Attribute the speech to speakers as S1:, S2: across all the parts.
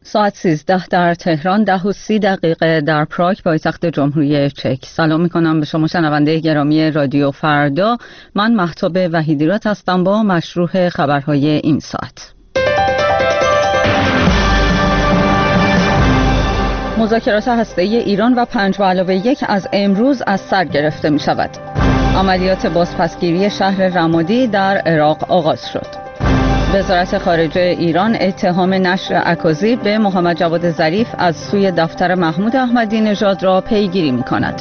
S1: ساعت 13 در تهران، 10:30 در پراگ پایتخت جمهوری چک. سلام میکنم به شما شنونده گرامی رادیو فردا. من مهتاب وحیدیرات هستم با مشروع خبرهای این ساعت. مذاکرات هسته‌ای ایران و 5+1 از امروز از سر گرفته می شود. عملیات بازپسگیری شهر رمادی در عراق آغاز شد. وزارت خارجه ایران اتهام نشر اکاذیب به محمد جواد ظریف از سوی دفتر محمود احمدی نژاد را پیگیری می‌کند.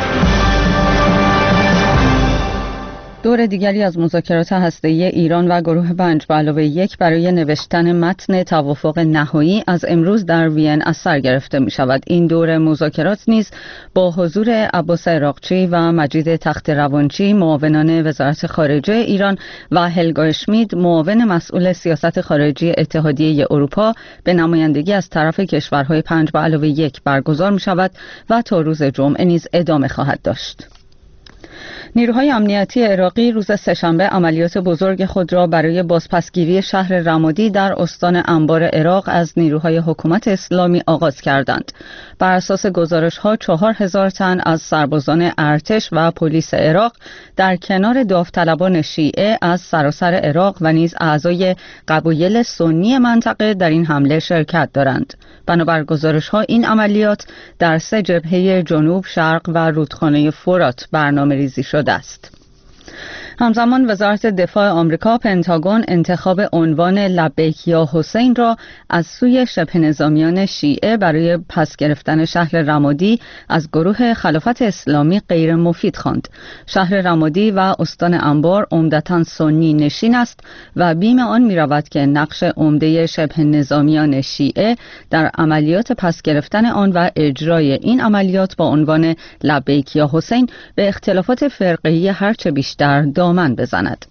S1: دور دیگری از مذاکرات هسته‌ای ایران و گروه 5+1 برای نوشتن متن توافق نهایی از امروز در وین از سر گرفته می شود. این دور مذاکرات نیز با حضور عباس عراقچی و مجید تخت روانچی معاونان وزارت خارجه ایران و هلگا اشمید معاون مسئول سیاست خارجی اتحادیه اروپا به نمایندگی از طرف کشورهای 5+1 برگزار می شود و تا روز جمعه نیز ادامه خواهد داشت. نیروهای امنیتی عراقی روز سه‌شنبه عملیات بزرگ خود را برای بازپسگیری شهر رمادی در استان انبار عراق از نیروهای حکومت اسلامی آغاز کردند. بر اساس گزارش‌ها 4000 تن از سربازان ارتش و پلیس عراق در کنار داوطلبان شیعه از سراسر عراق و نیز اعضای قبایل سنی منطقه در این حمله شرکت دارند. بنابر گزارش‌ها این عملیات در 3 جبهه جنوب، شرق و رودخانه فرات برنامه‌ریزی شده است. همزمان وزارت دفاع آمریکا پنتاگون انتخاب عنوان لبیک یا حسین را از سوی شبه نظامیان شیعه برای پس گرفتن شهر رمادی از گروه خلافت اسلامی غیر مفید خواند. شهر رمادی و استان انبار عمدتاً سنی نشین است و بیم آن می رود که نقش عمده شبه نظامیان شیعه در عملیات پس گرفتن آن و اجرای این عملیات با عنوان لبیک یا حسین به اختلافات فرقه‌ای هرچه بیشتر دامن بزند.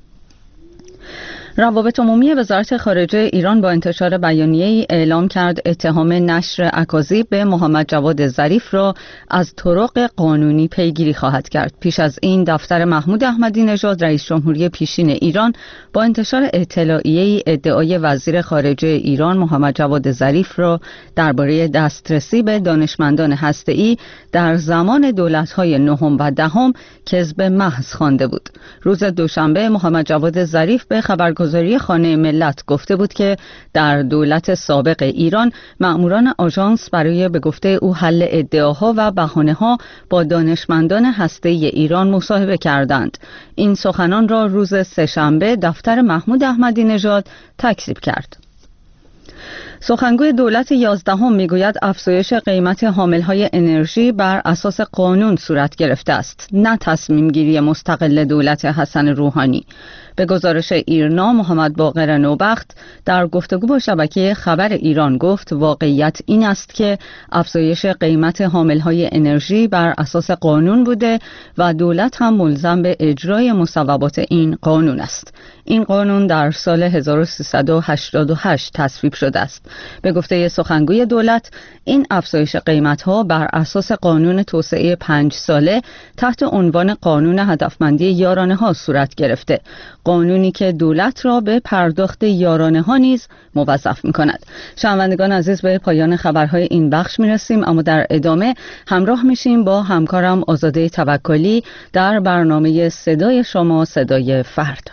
S1: روابط عمومی وزارت خارجه ایران با انتشار بیانیه‌ای اعلام کرد اتهام نشر اکاذیب به محمد جواد ظریف را از طرق قانونی پیگیری خواهد کرد. پیش از این دفتر محمود احمدی نژاد رئیس جمهوری پیشین ایران با انتشار اطلاعیه‌ای ادعای وزیر خارجه ایران محمد جواد ظریف را درباره دسترسی به دانشمندان هسته‌ای در زمان دولت‌های نهم و دهم کذب محض خوانده بود. روز دوشنبه محمد جواد ظریف به خبرگزاری خانه ملت گفته بود که در دولت سابق ایران مأموران آژانس برای به گفته او حل ادعاها و بهانه‌ها با دانشمندان هسته‌ای ایران مصاحبه کردند. این سخنان را روز سه‌شنبه دفتر محمود احمدی نژاد تکذیب کرد. سخنگوی دولت 11 میگوید افزایش قیمت حاملهای انرژی بر اساس قانون صورت گرفته است، نه تصمیم گیری مستقل دولت حسن روحانی. به گزارش ایرنا، محمد باقر نوبخت در گفتگو با شبکه خبر ایران گفت واقعیت این است که افزایش قیمت حاملهای انرژی بر اساس قانون بوده و دولت هم ملزم به اجرای مصوبات این قانون است. این قانون در سال 1388 تصویب شده است. به گفته سخنگوی دولت، این افزایش قیمت‌ها بر اساس قانون توسعه 5 ساله تحت عنوان قانون هدفمندی یارانه‌ها صورت گرفته، قانونی که دولت را به پرداخت یارانه‌ها نیز موظف می‌کند. شنوندگان عزیز، به پایان خبرهای این بخش می‌رسیم، اما در ادامه همراه میشیم با همکارم آزاده توکلی در برنامه صدای شما، صدای فردا.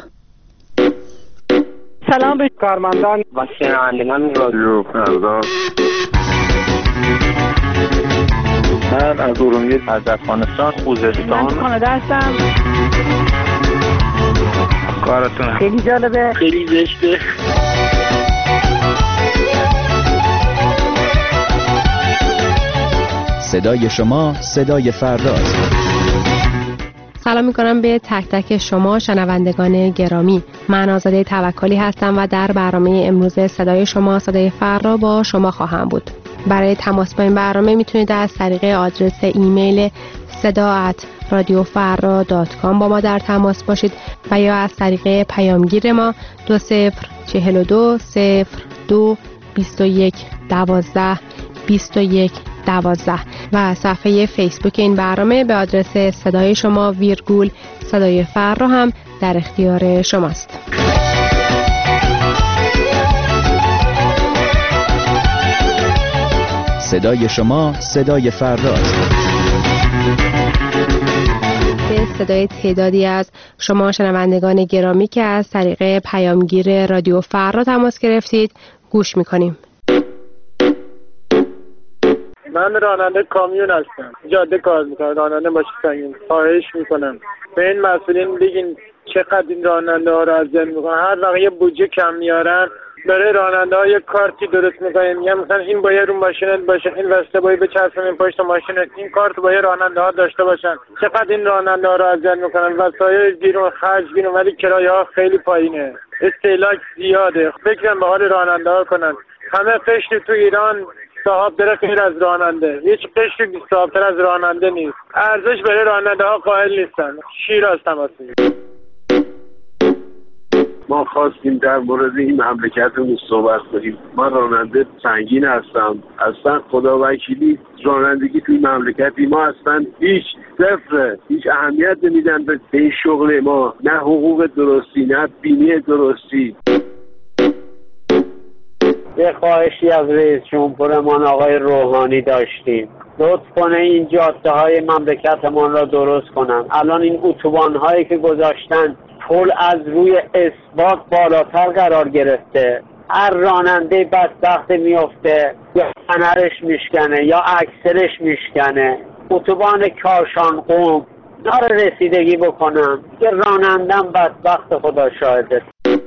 S2: سلام به کارمندان و شنوندگان رادیو فردا.
S3: من از ارومیه، از افغانستان، خوزستان،
S2: کانادا هستم.
S3: کارتون
S2: خیلی جالبه،
S3: خیلی زشته.
S4: صدای شما، صدای فرداست.
S5: سلام میکنم به تک تک شما شنوندگان گرامی. من آزاده توکلی هستم و در برنامه امروز صدای شما، صدای فردا با شما خواهم بود. برای تماس با این برنامه میتونید از طریق آدرس ایمیل sada@radiofarra.com با ما در تماس باشید و یا از طریق پیامگیر ما 2042 02 21 12 21 12 و صفحه فیسبوک این برنامه به آدرس صدای شما ویرگول صدای فردا هم در اختیار شماست.
S4: صدای شما صدای فرداست.
S5: به صدای تعدادی از شما شنوندگان گرامی که از طریق پیامگیر رادیو فردا تماس گرفتید گوش میکنیم.
S3: من راننده کامیون هستم، جاده کار میکنم، راننده ماشین سنگین. خواهش میکنم به این مسئولین بگین چقدر این راننده ها رو اذیت میکنن. هر وقت یه بودجه کم میارن برای راننده ها یه کارتی درست میکنن، میگن مثلا این باید رو ماشینت باشه، این واسطه باید بچسبونین پشت ماشینت، این کارت باید راننده ها داشته باشن. چقدر این راننده ها رو اذیت میکنن. وسایل گیرون، خرج گیرون، ولی کرایه ها خیلی پایینه، استهلاک زیاده. فکرم به حال راننده ها کنن. همه قشر تو ایران صاحب داره غیر از راننده، هیچ قشری صاحب‌تر از راننده نیست. ارزش برای راننده ها قائل نیستن. شیراز تماس میگیرم.
S6: ما خواستیم در مورد این مملکتمون صحبت کنیم. من راننده سنگین هستم. اصلا خدا وکیلی رانندگی توی مملکتی ما اصلا هیچ صفره، هیچ اهمیت نمیدن به این شغل ما، نه حقوق درستی نه بیمه درستی.
S2: یه خواهشی از رئیس جمهورمان آقای روحانی داشتیم، لطف کنه این جاده های مملکتمان را درست کنن. الان این اتوبان هایی که گذاشتن پل از روی اسبات بالاتر قرار گرفته. هر راننده بدبخت میفته یا فنرش میشکنه یا اکسلش میشکنه. اتوبان کاشان قم داره رسیدگی بکنم، یه رانندم بدبخت خدا شاهده.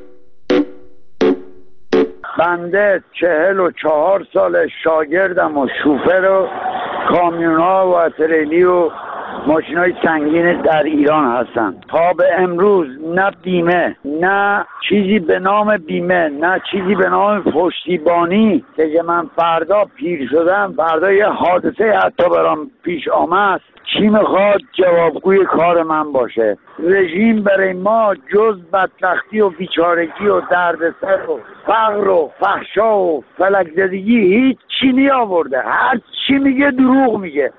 S7: بنده 44 سال شاگردم و شوفر و کامیون‌ها و تریلی و ماشین‌های سنگین در ایران هستم. تا به امروز نه بیمه، نه چیزی به نام بیمه، نه چیزی به نام پشتیبانی که من فردا پیر شدم، فردا یه حادثه حتی برام پیش آمد، چی میخواد جوابگوی کار من باشه؟ رژیم برای ما جز بدبختی و بیچارگی و دردسر و فقر و فحشا و فلک زدگی هیچ چی نیاورده. هر چی میگه دروغ میگه.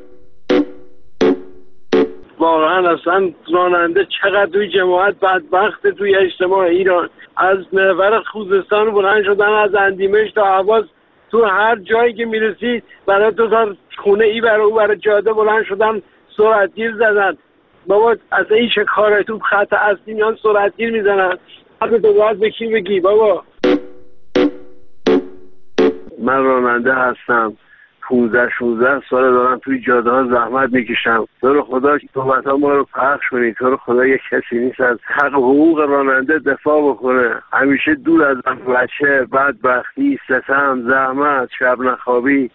S6: واقعا اصلا راننده چقدر توی جماعت بدبخت توی اجتماع ایران. از محور خوزستان بلند شدن، از اندیمش تا حواس، تو هر جایی که میرسی برای تو تا خونه ای برای او برای جاده بلند شدن، سرعتگیر زدن. بابا اصلا این چه کاره؟ تو خط اصلی میان سرعتگیر میزنن. حتی تو باید به کی بگی بابا؟ من راننده هستم، 15-16 سال دارم توی جاده ها زحمت میکشم. تو رو خدا صحبت ها ما رو پخش کنید. تو رو خدا یک کسی نیست از حق حقوق راننده دفاع بکنه. همیشه دور از بچه، بدبختی، ستم، زحمت، شب نخوابی.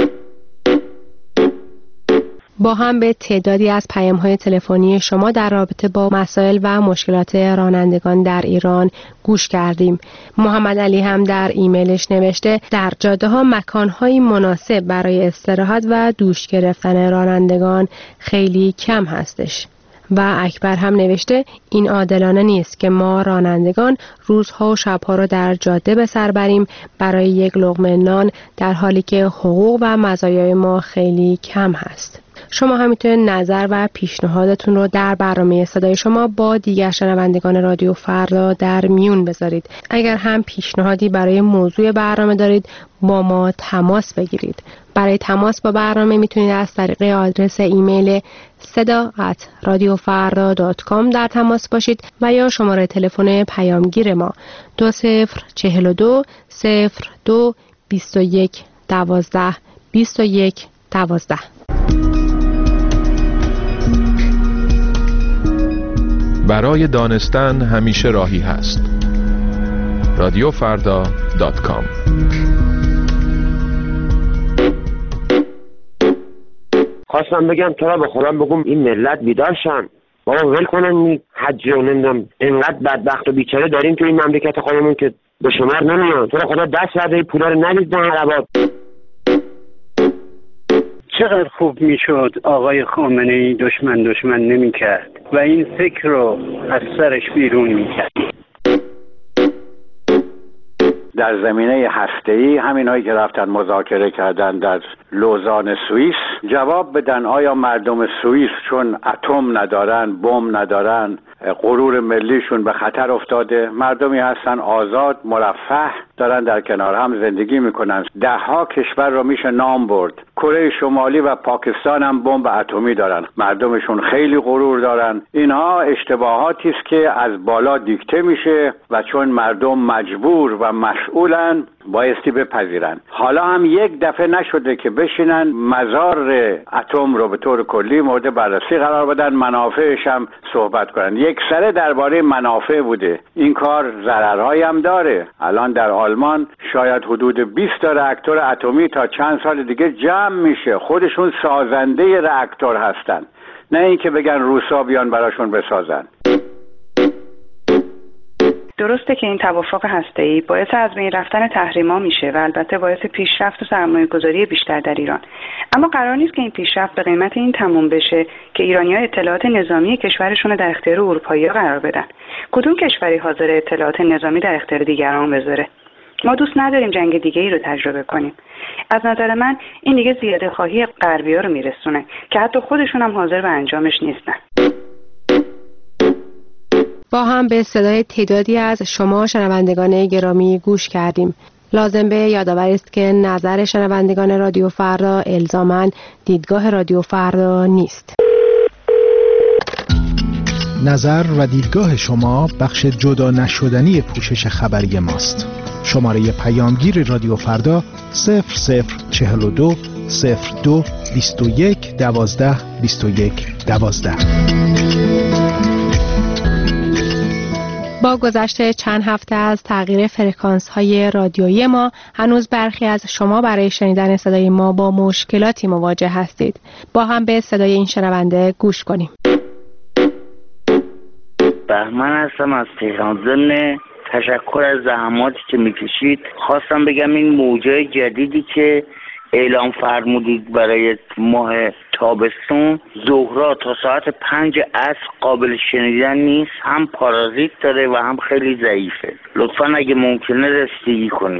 S5: با هم به تعدادی از پیام‌های تلفنی شما در رابطه با مسائل و مشکلات رانندگان در ایران گوش کردیم. محمد علی هم در ایمیلش نوشته در جاده‌ها مکان‌های مناسب برای استراحت و دوش گرفتن رانندگان خیلی کم هستش. و اکبر هم نوشته این عادلانه نیست که ما رانندگان روزها و شبها رو در جاده به سر بریم برای یک لقمه نان، در حالی که حقوق و مزایای ما خیلی کم هست. شما هم میتونید نظر و پیشنهادتون رو در برنامه صدای شما با دیگر شنوندگان رادیو فردا در میون بذارید. اگر هم پیشنهادی برای موضوع برنامه دارید با ما تماس بگیرید. برای تماس با برنامه میتونید از طریق آدرس ایمیل seda@radiofarda.com در تماس باشید و یا شماره تلفن پیامگیر ما 2042 02 21 12 21 12.
S8: برای دانستن همیشه راهی هست. radiofarda.com.
S2: خواستم بگم تو را به خودم بگم این ملت بیدارشن. بابا ول کنن این حج و نمیدونم اینقدر بدبخت و بیچاره داریم تو این مملکت خودمون که به شمار نمیان. تو را خدا دست رده این پولا رو ندید نه عربات.
S9: چقدر خوب میشد آقای خامنه‌ای دشمن نمیکرد و این فکر رو از سرش بیرون میکرد.
S10: در زمینه هسته‌ای همینایی که رفتن مذاکره کردن در لوزان سوئیس جواب بدن آیا مردم سوئیس چون اتم ندارن، بمب ندارن، غرور ملیشون به خطر افتاده، مردمی هستن آزاد، مرفه، دارن در کنار هم زندگی میکنن. 10 کشور رو میشه نام برد. کره شمالی و پاکستان هم بمب اتمی دارن. مردمشون خیلی غرور دارن. اینها اشتباهاتی است که از بالا دیکته میشه و چون مردم مجبور و مسئولن بایستی بپذیرن. حالا هم یک دفعه نشده که بشینن مزار اتم رو به طور کلی مورد بررسی قرار بدن، منافعش هم صحبت کنن. یک سره درباره منافع بوده. این کار ضررهایی هم داره. الان در آلمان شاید حدود 20 تا راکتور اتمی تا چند سال دیگه جمع میشه. خودشون سازنده راکتور هستن، نه اینکه بگن روسا بیان براشون بسازن.
S11: درسته که این توافق هسته‌ای باعث از بین رفتن تحریم‌ها میشه و البته باعث پیشرفت و سرمایه‌گذاری بیشتر در ایران، اما قرار نیست که این پیشرفت به قیمت این تموم بشه که ایرانی‌ها اطلاعات نظامی کشورشون رو در اختیار اروپایی‌ها قرار بدن. کدوم کشوری حاضر اطلاعات نظامی در اختیار دیگران بذاره؟ ما دوست نداریم جنگ دیگه‌ای رو تجربه کنیم. از نظر من این دیگه زیاده خواهی غربی‌ها رو میرسونه که حتی خودشون هم حاضر به انجامش نیستن.
S5: با هم به صدای تعدادی از شما شنوندگان گرامی گوش کردیم. لازم به یادآوری است که نظر شنوندگان رادیو فردا الزاماً دیدگاه رادیو فردا نیست.
S12: نظر و دیدگاه شما بخش جدا نشدنی پوشش خبری ماست. شماره پیامگیر رادیو فردا 0042 02 21 12 21 12.
S5: با گذشت چند هفته از تغییر فرکانس‌های رادیویی ما، هنوز برخی از شما برای شنیدن صدای ما با مشکلاتی مواجه هستید. با هم به صدای این شنونده گوش کنیم.
S13: بهمن هستم از تهران. ضمن تشکر از زحماتی که میکشید خواستم بگم این موجه جدیدی که اعلام فرمودید برای ماه تابستون، زهرا تا ساعت 5 عصر قابل شنیدن نیست، هم پارازیت داره و هم خیلی ضعیفه. لطفاً اگه ممکنه رسیدگی کنید.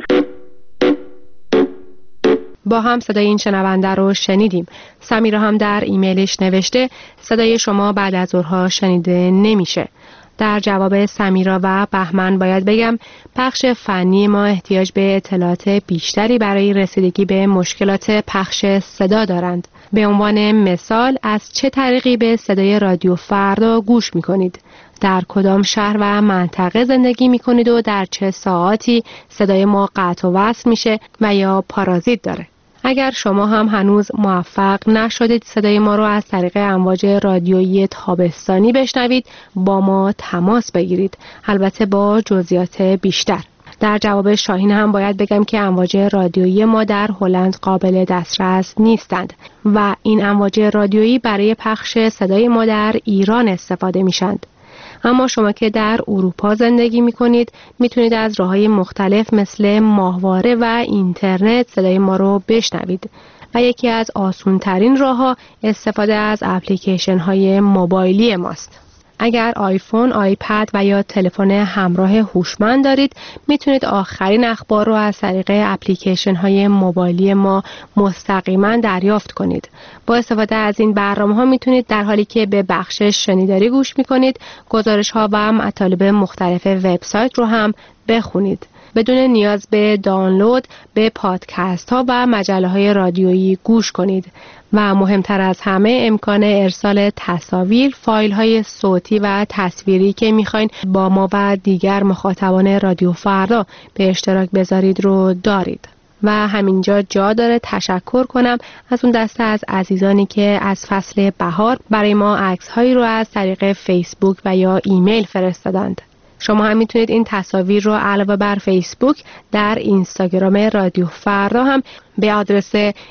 S5: با هم صدای این شنونده رو شنیدیم. سمیرا هم در ایمیلش نوشته صدای شما بعد از ظهرها شنیده نمیشه. در جواب سمیرا و بهمن باید بگم پخش فنی ما احتیاج به اطلاعات بیشتری برای رسیدگی به مشکلات پخش صدا دارند. به عنوان مثال از چه طریقی به صدای رادیو فردا گوش می‌کنید؟ در کدام شهر و منطقه زندگی می‌کنید و در چه ساعاتی صدای ما قطع و وصل میشه و یا پارازیت داره؟ اگر شما هم هنوز موفق نشدید صدای ما رو از طریق امواج رادیویی تابستانی بشنوید، با ما تماس بگیرید، البته با جزئیات بیشتر. در جواب شاهین هم باید بگم که امواج رادیویی ما در هلند قابل دسترس نیستند و این امواج رادیویی برای پخش صدای ما در ایران استفاده میشند. اما شما که در اروپا زندگی می کنید میتونید از راه‌های مختلف مثل ماهواره و اینترنت صدای ما رو بشنوید و یکی از آسان‌ترین راه‌ها استفاده از اپلیکیشن‌های موبایلی ماست. اگر آیفون، آیپد و یا تلفن همراه هوشمند دارید میتونید آخرین اخبار رو از طریق اپلیکیشن‌های موبایلی ما مستقیما دریافت کنید. با استفاده از این برنامه‌ها میتونید در حالی که به بخش شنیداری گوش میکنید گزارش‌ها و مطالب مختلف وبسایت رو هم بخونید بدون نیاز به دانلود به پادکست ها و مجله های رادیویی گوش کنید و مهمتر از همه امکان ارسال تصاویر، فایل های صوتی و تصویری که میخواین با ما و دیگر مخاطبان رادیو فردا به اشتراک بذارید رو دارید. و همینجا جا داره تشکر کنم از اون دسته از عزیزانی که از فصل بهار برای ما عکس هایی رو از طریق فیسبوک و یا ایمیل فرستادند. شما هم میتونید این تصاویر رو علاوه بر فیسبوک در اینستاگرام رادیو فردا هم به آدرس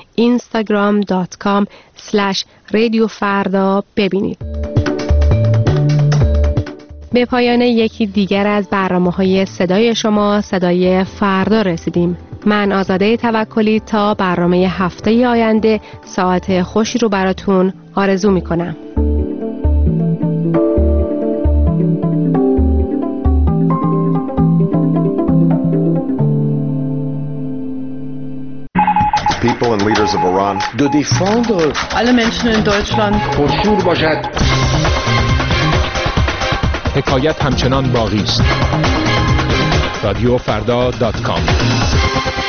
S5: instagram.com/radiofarda ببینید. به پایان یکی دیگر از برنامه‌های صدای شما، صدای فردا رسیدیم. من آزاده توکلی تا برنامه هفته آینده ساعت خوشی رو براتون آرزو میکنم.
S14: People and leaders of Iran
S15: de défendre
S16: alle Menschen in Deutschland
S15: پرشور باشد.
S8: حکایت همچنان باقی است. رادیوفردا.com